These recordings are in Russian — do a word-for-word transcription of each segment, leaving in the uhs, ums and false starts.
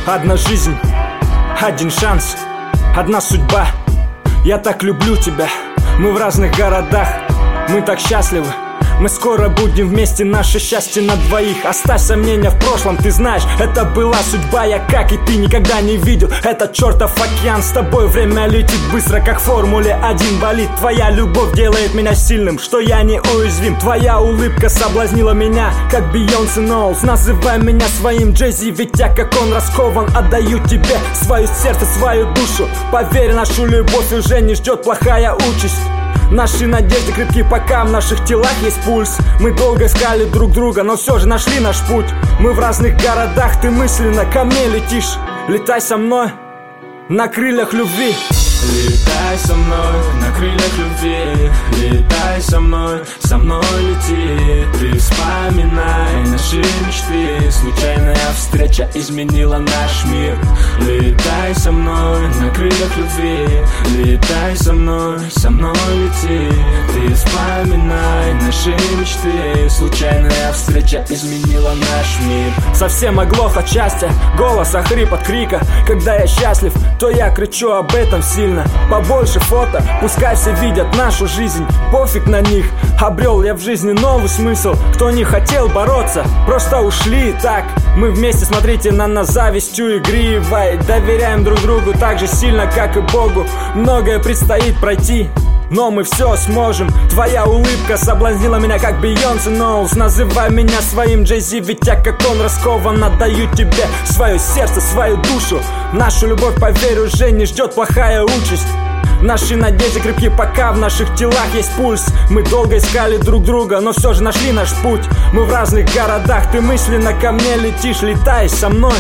Одна жизнь, один шанс, одна судьба. Я так люблю тебя, мы в разных городах, мы так счастливы. Мы скоро будем вместе, наше счастье на двоих. Оставь сомнения в прошлом, ты знаешь, это была судьба. Я, как и ты, никогда не видел этот чертов океан. С тобой время летит быстро, как в Формуле один болид. Твоя любовь делает меня сильным, что я не уязвим. Твоя улыбка соблазнила меня, как Бейонсе Ноулз. Называй меня своим Джей-Зи, ведь я, как он, раскован. Отдаю тебе свое сердце, свою душу. Поверь, нашу любовь уже не ждет плохая участь. Наши надежды крепки, пока в наших телах есть пульс. Мы долго искали друг друга, но все же нашли наш путь. Мы в разных городах, ты мысленно ко мне летишь. Летай со мной на крыльях любви. Летай со мной на крыльях любви. Летай со мной, со мной лети. Ты вспоминай наши мечты. Случайная встреча изменила наш мир. Летай со мной на крыльях любви. Летай со мной, со мной лети. Ты вспоминай наши мечты. Случайная встреча изменила наш мир. Совсем оглох от счастья, голос охрип от крика. Когда я счастлив, то я кричу об этом сильно. Побольше фото, пускай все видят нашу жизнь. Пофиг на них, обрел я в жизни новый смысл. Кто не хотел бороться, просто ушли и так. Мы вместе, смотрите на нас завистью игривой. Доверяем друг другу так же сильно, как и Богу. Многое предстоит пройти, но мы все сможем. Твоя улыбка соблазнила меня, как Бейонсе Ноулз. Называй меня своим Джей-Зи, ведь я, как он, раскован. Отдаю тебе свое сердце, свою душу. Нашу любовь, поверь, уже не ждет плохая участь. Наши надежды крепки, пока в наших телах есть пульс. Мы долго искали друг друга, но все же нашли наш путь. Мы в разных городах, ты мысленно ко мне летишь. Летай со мной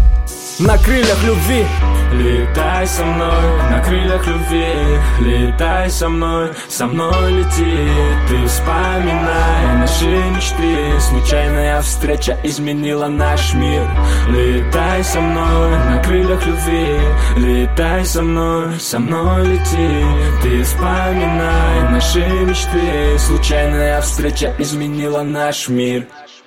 на крыльях любви. Летай со мной на крыльях любви. Летай со мной, со мной лети. Ты вспоминай наши мечты. Случайная встреча изменила наш мир. Летай со мной на крыльях любви. Летай со мной, со мной лети. Ты вспоминай наши мечты. Случайная встреча изменила наш мир.